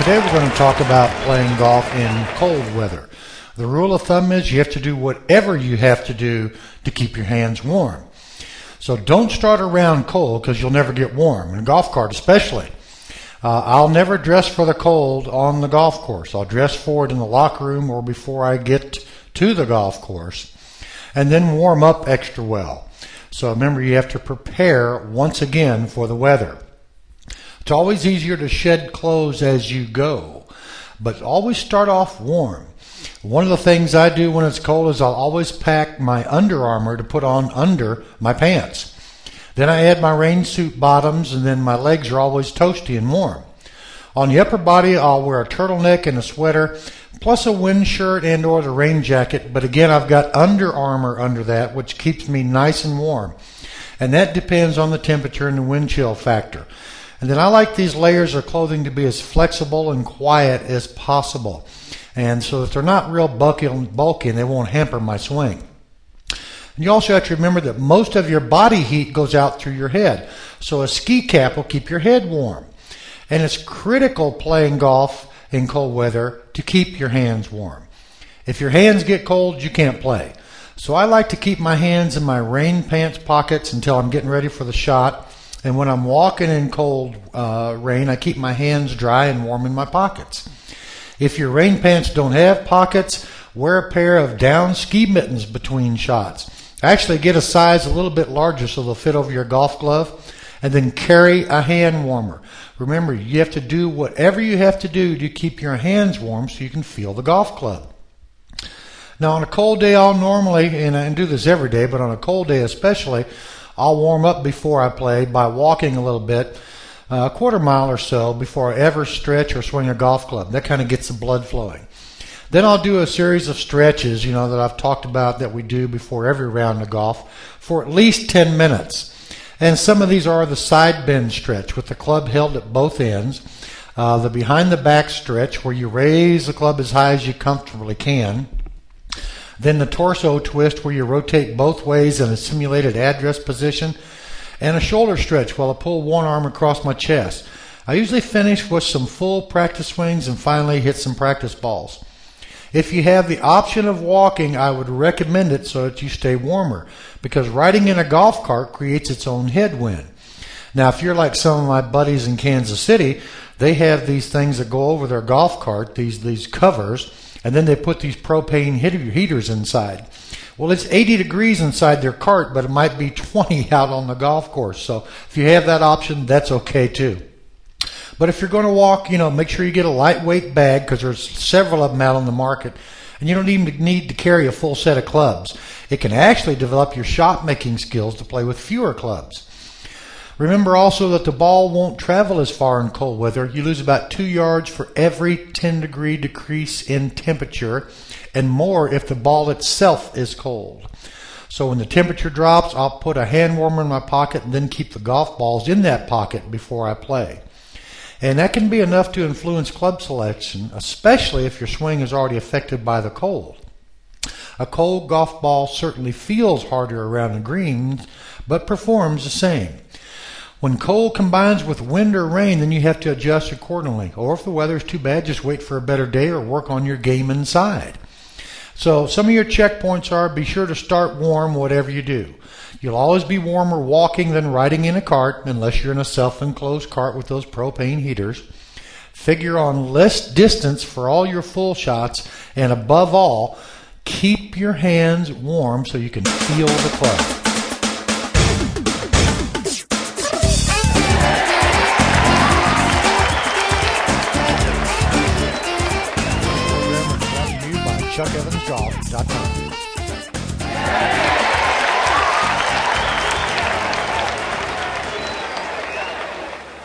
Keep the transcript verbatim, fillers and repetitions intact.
Today we're going to talk about playing golf in cold weather. The rule of thumb is you have to do whatever you have to do to keep your hands warm. So don't start around cold because you'll never get warm, in a golf cart especially. Uh, I'll never dress for the cold on the golf course. I'll dress for it in the locker room or before I get to the golf course, and then warm up extra well. So remember, you have to prepare once again for the weather. It's always easier to shed clothes as you go, but always start off warm. One of the things I do when it's cold is I'll always pack my Under Armour to put on under my pants. Then I add my rain suit bottoms, and then my legs are always toasty and warm. On the upper body, I'll wear a turtleneck and a sweater, plus a wind shirt and or the rain jacket, but again, I've got Under Armour under that, which keeps me nice and warm. And that depends on the temperature and the wind chill factor. And then I like these layers of clothing to be as flexible and quiet as possible, and so that they're not real bulky and they won't hamper my swing. And you also have to remember that most of your body heat goes out through your head, so a ski cap will keep your head warm. And it's critical playing golf in cold weather to keep your hands warm. If your hands get cold, you can't play. So I like to keep my hands in my rain pants pockets until I'm getting ready for the shot. And when I'm walking in cold uh, rain, I keep my hands dry and warm in my pockets. If your rain pants don't have pockets, wear a pair of down ski mittens between shots. Actually get a size a little bit larger so they'll fit over your golf glove. And then carry a hand warmer. Remember, you have to do whatever you have to do to keep your hands warm so you can feel the golf club. Now on a cold day, I'll normally, and I do this every day, but on a cold day especially, I'll warm up before I play by walking a little bit, uh, a quarter mile or so before I ever stretch or swing a golf club. That kind of gets the blood flowing. Then I'll do a series of stretches, you know, that I've talked about that we do before every round of golf for at least ten minutes. And some of these are the side bend stretch with the club held at both ends, uh, the behind the back stretch where you raise the club as high as you comfortably can, then the torso twist where you rotate both ways in a simulated address position, and a shoulder stretch while I pull one arm across my chest. I usually finish with some full practice swings and finally hit some practice balls. If you have the option of walking, I would recommend it so that you stay warmer, because riding in a golf cart creates its own headwind. Now, if you're like some of my buddies in Kansas City, they have these things that go over their golf cart, these, these covers, and then they put these propane heaters inside. Well, it's eighty degrees inside their cart, but it might be twenty out on the golf course. So if you have that option, that's okay too. But if you're going to walk, you know, make sure you get a lightweight bag, because there's several of them out on the market, and you don't even need to carry a full set of clubs. It can actually develop your shot making skills to play with fewer clubs. Remember also that the ball won't travel as far in cold weather. You lose about two yards for every ten degree decrease in temperature, and more if the ball itself is cold. So when the temperature drops, I'll put a hand warmer in my pocket and then keep the golf balls in that pocket before I play. And that can be enough to influence club selection, especially if your swing is already affected by the cold. A cold golf ball certainly feels harder around the greens, but performs the same. When cold combines with wind or rain, then you have to adjust accordingly. Or if the weather is too bad, just wait for a better day or work on your game inside. So some of your checkpoints are: be sure to start warm whatever you do. You'll always be warmer walking than riding in a cart, unless you're in a self-enclosed cart with those propane heaters. Figure on less distance for all your full shots, and above all, keep your hands warm so you can feel the club. Chuck Evans Golf dot com